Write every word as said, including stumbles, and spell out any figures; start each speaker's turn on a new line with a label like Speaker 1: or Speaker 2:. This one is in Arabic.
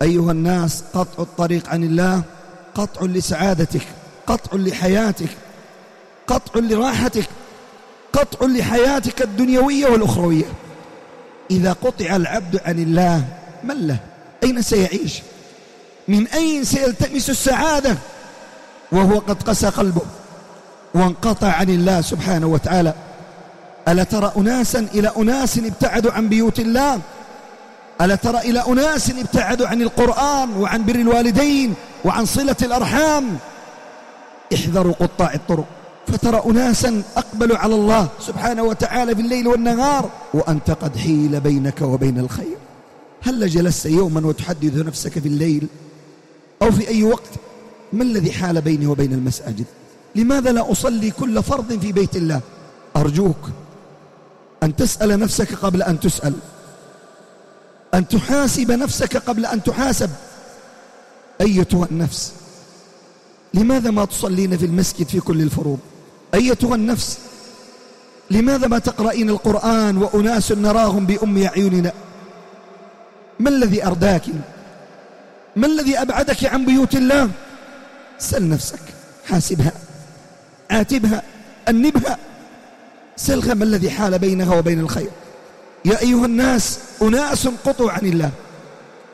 Speaker 1: أيها الناس، قطع الطريق عن الله قطع لسعادتك، قطع لحياتك، قطع لراحتك، قطع لحياتك الدنيوية والأخروية. إذا قطع العبد عن الله من له؟ أين سيعيش؟ من أين سيلتمس السعادة وهو قد قسى قلبه وانقطع عن الله سبحانه وتعالى؟ ألا ترى أناسا إلى أناس ابتعدوا عن بيوت الله؟ ألا ترى إلى أناس ابتعدوا عن القرآن وعن بر الوالدين وعن صلة الأرحام؟ احذروا قطاع الطرق، فترى أناسا أقبلوا على الله سبحانه وتعالى في الليل والنهار وأنت قد حيل بينك وبين الخير. هل جلست يوما وتحدث نفسك في الليل أو في أي وقت ما الذي حال بيني وبين المساجد؟ لماذا لا أصلي كل فرض في بيت الله؟ أرجوك أن تسأل نفسك قبل أن تسأل، أن تحاسب نفسك قبل أن تحاسب. أيتها النفس، لماذا ما تصلين في المسجد في كل الفروض؟ أيتها النفس، لماذا ما تقرأين القرآن وأناس نراهم بأم أعيننا؟ ما الذي أرداك؟ ما الذي أبعدك عن بيوت الله؟ سل نفسك، حاسبها، عاتبها، أنبها، سلها ما الذي حال بينها وبين الخير. يا أيها الناس، أناس قطعوا عن الله